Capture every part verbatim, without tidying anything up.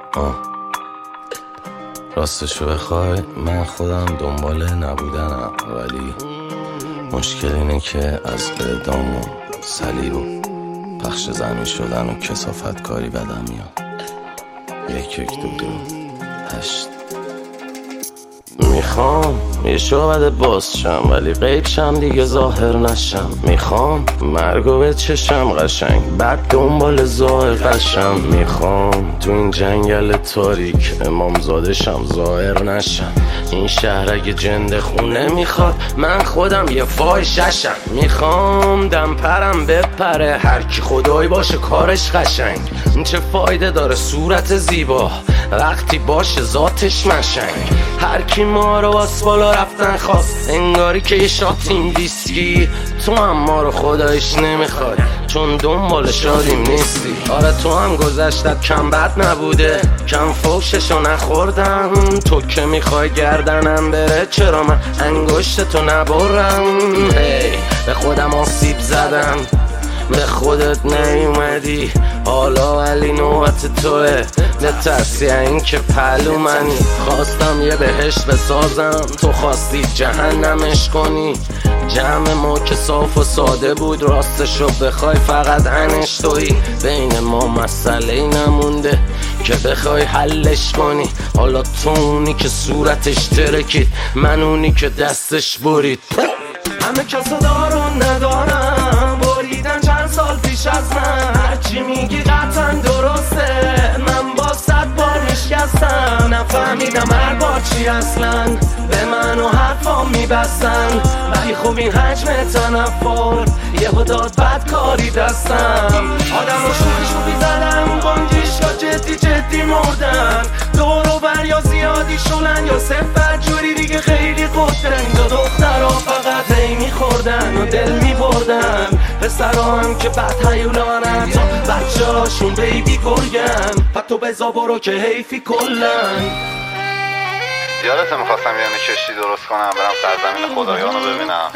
آه. راستشو بخوای من خودم دنبال نبودنم، ولی مشکل اینه که از اعدام و صلیب و پخش زمین شدن و کثافت کاری بدم میاد. یک یک دو دو هشت. میخوام یه شعبده باز شم ولی غیب شم دیگه ظاهر نشم. میخوام مرگو به چشم قشنگ بعد دنبال ظاهر قشم. میخوام تو این جنگل تاریک امامزاده شم ظاهر نشم. این شهر اگه جنده خونه میخواد من خودم یه فاحشه‌شم. میخوام دم پرم بپره هر کی خدایی باشه کارش قشنگ. چه فایده داره صورت زیبا وقتی باشه ذاتش مشنگ. هر کی ما رو واس بالا رفتن خواست انگاری که یه شاتیم دیسکی. تو هم ما رو خدایش نمیخواد چون دنبال شادیم نیستی. آره تو هم گذشتت کم بد نبوده کم فوششو نخوردم. تو که میخوای گردنم بره چرا من انگشت تو نبرم. هی به خودم آسیب زدم به خودت نیومدی حالا ولی نوبت توه. نترسی این که پلو منی. خواستم یه بهشت بسازم تو خواستی جهنمش کنی. جمع ما که صاف و ساده بود راستشو بخوای فقط انش تویی. بین ما مسئله نمونده که بخوای حلش کنی. حالا تو اونی که صورتش ترکید من اونی که دستش برید. همه کسا دارون ندارم بریدن چند سال پیش از من. هرچی میگی قطعا درسته من با صد بار نشکستم. نفهمیدم هر بار چی اصلا به من و حرفام میبستن. ولی خب این حجم تنفر یه داد بدکاری دستم. آدم رو شوخی شوخی زدم گنجیشا جدی جدی مردن. دور و بر یا زیادی شلن یا صفت جوری دیگه خیلی قدرن. دو دختر ها فقط هی میخوردن و دل میبردن. پسر هم که بد هیولانن تا بچه هاشون بیبی گرگن. حتی بزا برو که حیفی کلن. یادت میخواستم یه کشتی درست کنم برم سرزمین خدایان رو ببینم.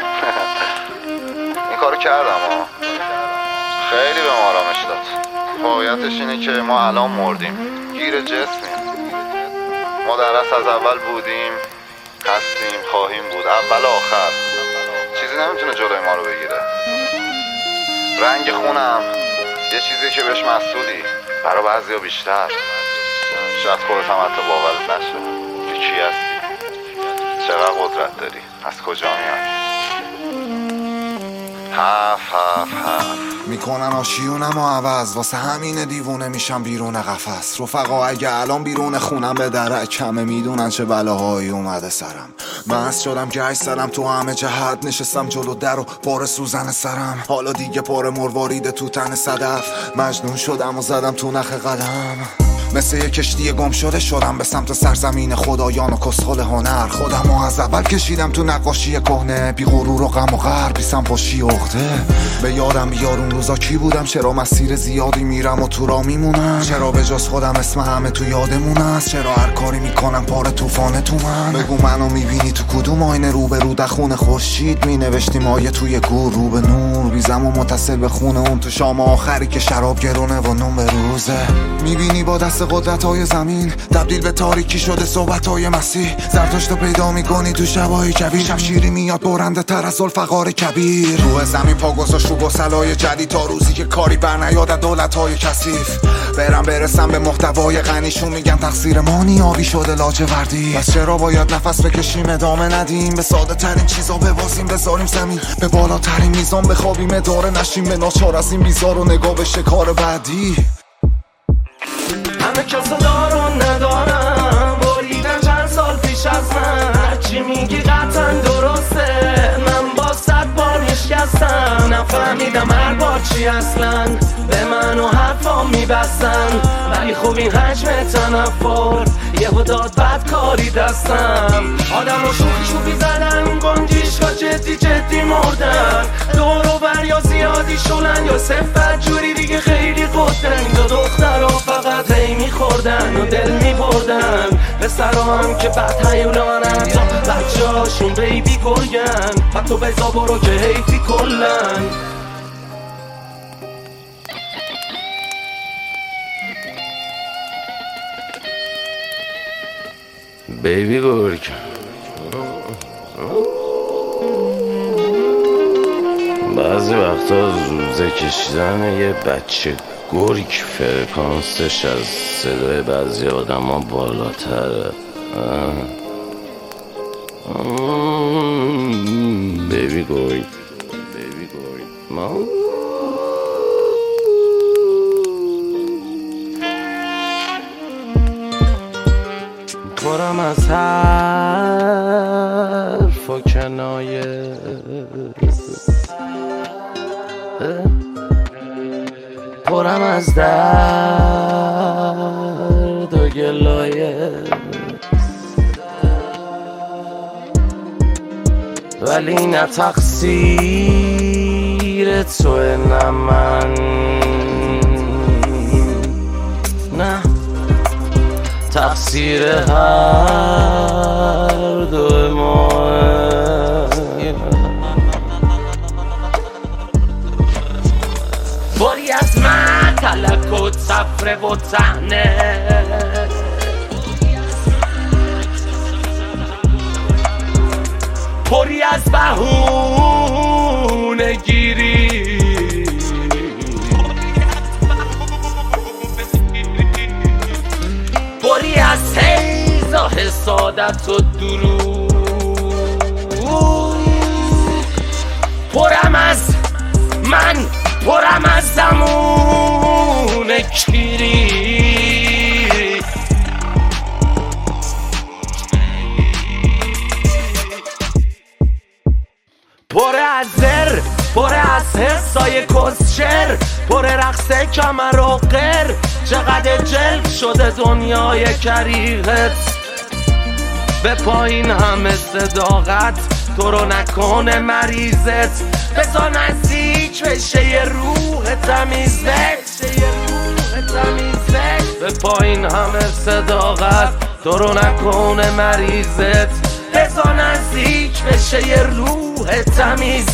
این کارو کردم ها. خیلی به ما آرامش داد. واقعیتش اینه که ما الان مردیم گیر جسمیم. ما در اصل از اول بودیم هستیم خواهیم بود اول آخر. چیزی نمیتونه جلوی ما رو بگیره. رنگ خونم یه چیزی که بهش مسئولی برای بعضیا بیشتر. شاید خودت هم حتی باورت نشه که کی هستی چقدر قدرت داری از کجا میای. هف هف هف میکنن آشیونم و عوض واسه همین دیوونه میشم بیرون قفس. رفقا اگه الان بیرون خونم به درک کمه میدونن چه بلاهایی اومده سرم. مست شدم گشت زدم تو همه جهت نشستم جلو در و پاره سوزن سرم. حالا دیگه پاره مروارید تو تن صدف. مجنون شدم و زدم تو نخ قدم. مثل یه کشتی گم شده شدم به سمت سرزمین خدایان و کسخل هنر. خودم و از اول کشیدم تو نقاشی کهنه بی غرور و غم و غر بی سمپاشی عقده. به یادم بیار اون روزا کی بودم چرا مسیر زیادی میرم و تو را میمونم. چرا به جز خودم اسم همه تو یادمون است. چرا هر کاری میکنم پاره طوفانه تو من. بگو منو میبینی تو کدوم آینه رو به رو دخون خورشید مینوشتیم آیه توی گور رو به نور. بیزم و متصل به خونه اون تو شام آخری که شراب گرونه و نون به روزه. میبینی با دست قدرت های زمین تبدیل به تاریکی شده صحبت های مسیح. زرتشت پیدا میکنی تو شبای کبیر. شمشیری میاد برنده تر از الفقار کبیر. روح زمین پا گذاشت رو گسلای جدید تا روزی که کاری بر نیاد دولت های کثیف. برم برسم به محتوای غنیشون میگن تقصیر ما نیابی شده لاجوردی. پس چرا باید نفس بکشیم ادامه ندیم به ساده ترین چیزا ببازیم بذاریم زمین به بالاترین میزان بخوابیم اداره نشیم به ناچار از این بیزار و نگاه به شکار بعدی. همه کسا دارون ندارم بریدن چند سال پیش از من. هرچی میگی قطعا درسته من با صد بار نشکستم. نفهمیدم هر بار چی اصلا به من و حرفام میبستن. ولی خب این حجم تنفر یه داد بدکاری دستم. آدم رو شوخی شوخی زدن گنجیشا جدی جدی مردن. دور و بر یا زیادی شلن یا صفت جوری دیگه خیلی قدرن. دو دختر ها فقط هی میخوردن و دل میبردن. پسر هم که بد هیولانن تا بچه هاشون بیبی گرگن. حتی بزا برو که حیفی کلن. بیبی گرگ بعضی وقتا روزه کشیدن یه بچه گرگ فرکانسش از صدای بعضی آدم ها بالاتره. بیبی گرگ بیبی گرگ ما پرم از حرف و کنایه پرم از درد و گلایه ولی نه تقصیر توه نه من نه تقصیر هر دو ما باری از من تلک و تفره و تهنه پری از بهونه گیری پری از حیز و حسادت و دروغ پرم از من پرم از زمون کیری پر از زر پر از حسای کسشر پر رقص کمر و قر چقدر جلد شده دنیای کریغت به پایین همه صداقت تو رو نکنه مریضت بذار نزدیک بشه یه روح تمیزت به پایین همه صداقت تو رو نکنه مریضت بذار نزدیک بشه یه روح تمیز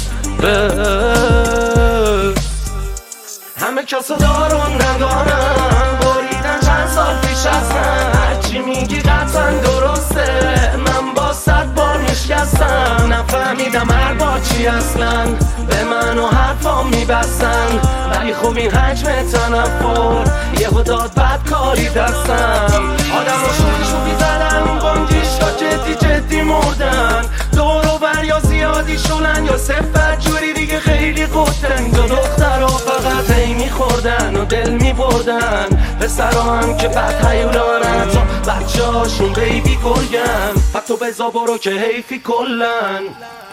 همه کسا دارون ندارم بریدن چند سال پیش از من هرچی میگی قطعا درسته من با صد بار میشکستم نفهمیدم هر بار چی اصلا به من و حرفا میبستن ولی خب این حجم تنفر یهو داد بدکاری دستم آدم رو شوی شوی زدن بانگیشا جدی جدی مردن دور و بر یا زیادی شلن یا صفت جوری دیگه خیلی قدرن دو دختر رو فقط هی میخوردن و دل میبردن پسرا هم که بد هیولانن تا بچه هاشون بیبی گرگن فقط تو بزا برو که حیفی کلن